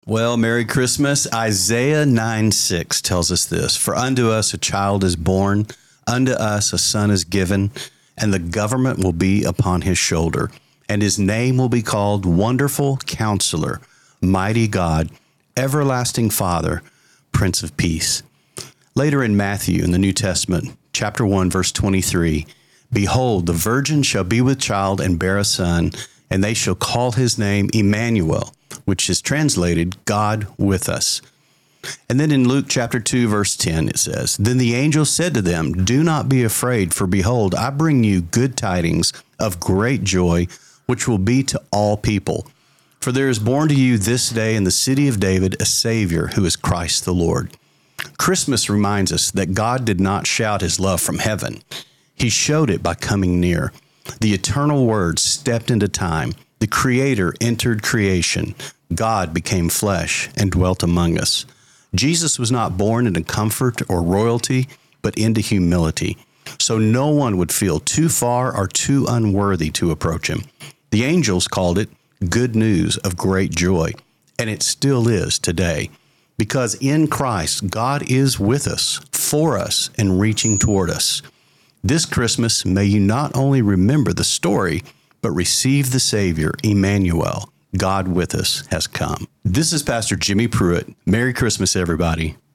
Well, Merry Christmas. Isaiah 9:6 tells us this: For unto us a child is born, unto us a son is given, and the government will be upon his shoulder, and his name will be called Wonderful Counselor, Mighty God, Everlasting Father, Prince of Peace. Later in Matthew in the New Testament, chapter 1, verse 23, Behold, the virgin shall be with child and bear a son, and they shall call his name Emmanuel, which is translated God with us. And then in Luke chapter 2, verse 10, it says, Then the angel said to them, Do not be afraid, for behold, I bring you good tidings of great joy, which will be to all people. For there is born to you this day in the city of David a Savior, who is Christ the Lord. Christmas reminds us that God did not shout his love from heaven. He showed it by coming near. The eternal Word stepped into time. The Creator entered creation. God became flesh and dwelt among us. Jesus was not born into comfort or royalty, but into humility, so no one would feel too far or too unworthy to approach him. The angels called it good news of great joy, and it still is today, because in Christ, God is with us, for us, and reaching toward us. This Christmas, may you not only remember the story, but receive the Savior, Emmanuel. God with us has come. This is Pastor Jimmy Pruitt. Merry Christmas, everybody.